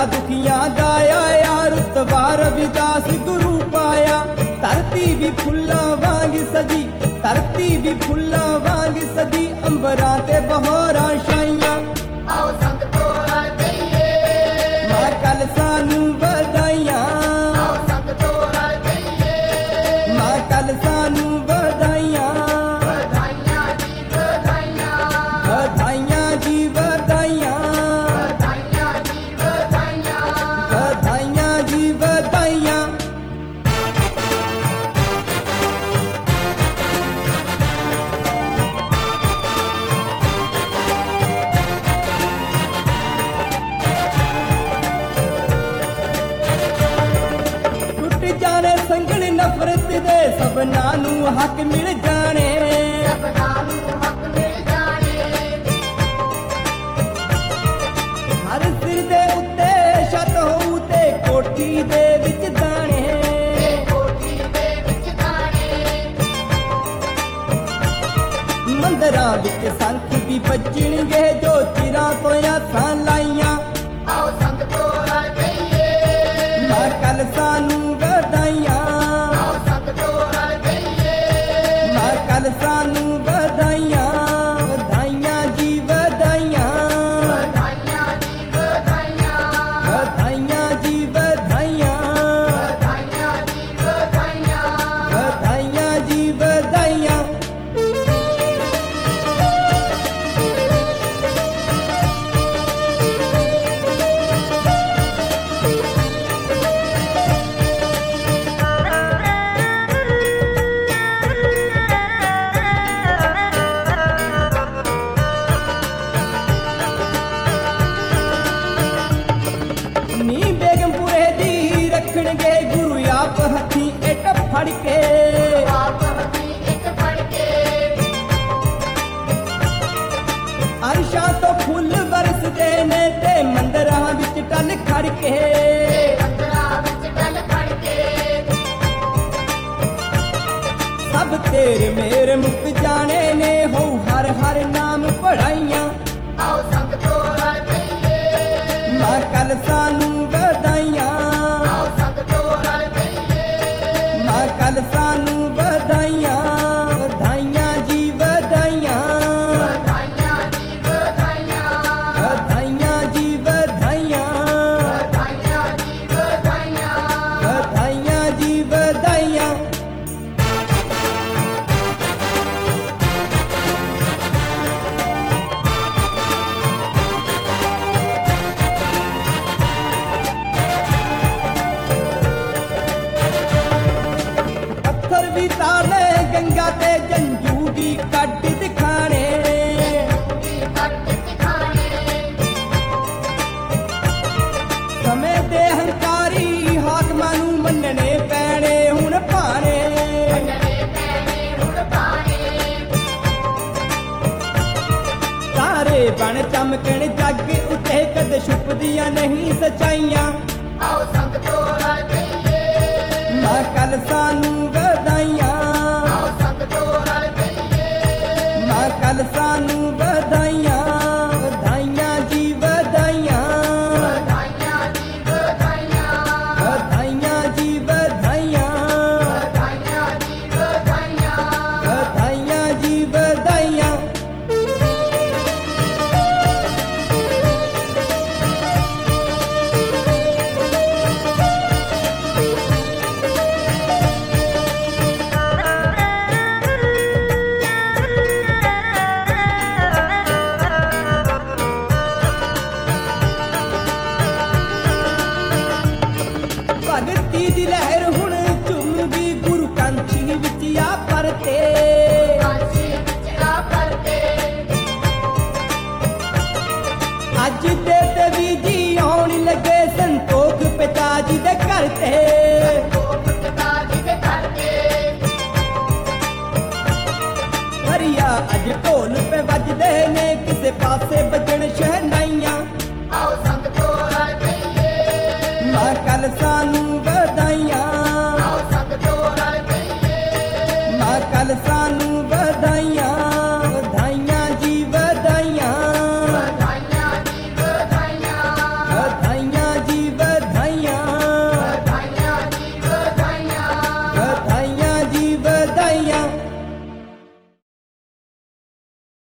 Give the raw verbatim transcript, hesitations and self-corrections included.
दुखिया दुखिया गाया यार तवार विदास गुरु पाया। धरती भी फुल्ला वांग सजी, धरती भी फुल्ला वांग सजी, अंबरां ते बहारां छाइयां। आओ संगतो रल गईए, मां कल सानू वधाइयां। आओ संगतो रल गईए, मां कल सानू वधाइयां। ਵਧਾਈਆਂ ਜੀ ਵਧਾਈਆਂ, ਵਧਾਈਆਂ ਜੀ ਵਧਾਈਆਂ, ਵਧਾਈਆਂ ਜੀ ਵਧਾਈਆਂ। ਵਧਾਈਆਂ ਜੀ ਵਧਾਈਆਂ। ਟੁੱਟ ਜਾਣੇ ਸੰਗਲ ਨਫ਼ਰਤ ਦੇ, ਸਭਨਾਂ ਨੂੰ ਹੱਕ ਮਿਲ ਜਾਣੇ। ਸਭਨਾਂ ਨੂੰ ਹੱਕ ਮਿਲ ਜਾਣੇ, ਹਰ ਸਿਰ ਦੇ ਉੱਤੇ ਛੱਤ ਹੋਊ ਤੇ ਕੋਠੀ ਦੇ ਵਿੱਚ ਦਾਣੇ। ਤੇ ਕੋਠੀ ਦੇ ਵਿੱਚ ਦਾਣੇ। ਮੰਦਰਾਂ ਵਿੱਚ ਸੰਖ ਵੀ ਵੱਜਣਗੇ ਜੋ ਚਿਰਾਂ ਤੋਂ ਆਸਾਂ ਲਾਈਆਂ। आओ संगतो रल गईए, ਮਾਂ ਕੱਲ ਸਾਨੂੰ ਵਧਾਈਆਂ। आओ संगतो रल गईए, ਮਾਂ ਕੱਲ ਸਾਨੂੰ ਵਧਾਈਆਂ। ਵਧਾਈਆਂ ਜੀ ਵਧਾਈਆਂ, ਵਧਾਈਆਂ ਜੀ ਵਧਾਈਆਂ, ਵਧਾਈਆਂ ਜੀ ਵਧਾਈਆਂ, ਵਧਾਈਆਂ ਜੀ ਵਧਾਈਆਂ। ਵਧਾਈਆਂ ਜੀ ਵਧਾਈਆਂ। ਨੀ ਬੇਗਮਪੁਰੇ ਦੀ ਰੱਖਣਗੇ ਗੁਰੂ ਆਪ ਹੱਥੀਂ ਇੱਟ ਫੜ ਕੇ। ਆਪ ਹੱਥੀਂ ਇੱਟ ਫੜ ਕੇ, ਅਰਸ਼ਾਂ ਤੋਂ ਫੁੱਲ ਵਰਸਦੇ ਨੇ ਤੇ ਮੰਦਰਾਂ ਵਿੱਚ ਟਲ ਖੜ ਕੇ। ਤੇ ਮੰਦਰਾਂ ਵਿੱਚ ਡਲ ਖੜ ਕੇ। ਸਭ ਤੇਰੇ ਮੇਰ ਮੁੱਕ ਜਾਣੇ ਨੇ, ਹੋ ਹਰ ਹਰ ਨਾਮ ਪੜਾਈਆਂ। आओ संगतो रल गईए, ਮਾਂ ਕੱਲ ਸਾਨੂੰ ਵਧਾਈਆਂ। आओ संगतो रल गईए, ਮਾਂ ਕੱਲ ਸਾਨੂੰ ਵਧਾਈਆਂ। ਵਧਾਈਆਂ ਜੀ ਵਧਾਈਆਂ, ਵਧਾਈਆਂ ਜੀ ਵਧਾਈਆਂ, ਵਧਾਈਆਂ ਜੀ ਵਧਾਈਆਂ, ਵਧਾਈਆਂ ਜੀ ਵਧਾਈਆਂ। ਵਧਾਈਆਂ ਜੀ ਵਧਾਈਆਂ। ਪੱਥਰ ਵੀ ਤਾਰਨੇ ਗੰਗਾ ਤੇ ਜੰਜੂ ਵੀ ਕੱਢ ਦਿਖਾਣੇ। ਵੀ ਕੱਟ ਦਿਖਾਣੇ, ਸਮੇਂ ਦੇ ਹੰਕਾਰੀ ਹਾਕਮਾਂ ਨੂੰ ਮੰਨਣੇ ਪੈਣੇ ਹੁਣ ਭਾਣੇ। ਮੰਨਣੇ ਪੈਣੇ ਹੁਣ ਭਾਣੇ। ਤਾਰੇ ਬਣ ਚਮਕਣ ਜੱਗ ਉੱਤੇ ਕਦੇ ਛੁਪਦੀਆਂ ਨਹੀਂ ਸਚਾਈਆਂ। आओ संगतो रल गईए, ਮਾਂ ਕੱਲ ਸਾਨੂੰ ਵਧਾਈਆਂ। आओ संगतो रल गईए, ਮਾਂ ਕੱਲ ਸਾਨੂੰ ਵਧਾਈਆਂ। ਵਧਾਈਆਂ ਜੀ ਵਧਾਈਆਂ, ਵਧਾਈਆਂ ਜੀ ਵਧਾਈਆਂ, ਵਧਾਈਆਂ ਜੀ ਵਧਾਈਆਂ, ਵਧਾਈਆਂ ਜੀ ਵਧਾਈਆਂ। ਵਧਾਈਆਂ ਜੀ ਵਧਾਈਆਂ। ਭਗਤੀ ਦੀ ਲਹਿਰ ਹੁਣ ਝੁੰਮਦੀ ਗੁਰੂ ਕਾਂਚੀ ਵਿੱਚ ਆ ਪਰਤੇ। ਕਾਂਸੀ ਵਿੱਚ ਆ ਪਰਤੇ, ਅੱਜ ਦੇ ਤੇ ਵੀ ਜੀ ਆਉਣ ਲੱਗੇ ਸੰਤੋਖ ਪਿਤਾ ਜੀ ਦੇ ਘਰ ਤੇ। ਕੋਪ ਪਿਤਾ ਜੀ ਦੇ ਘਰ ਤੇ। ਹਰੀਆ ਅੱਜ ਢੋਲ ਪੇ ਵੱਜਦੇ ਨੇ, ਕਿਸੇ ਪਾਸੇ ਵੱਜ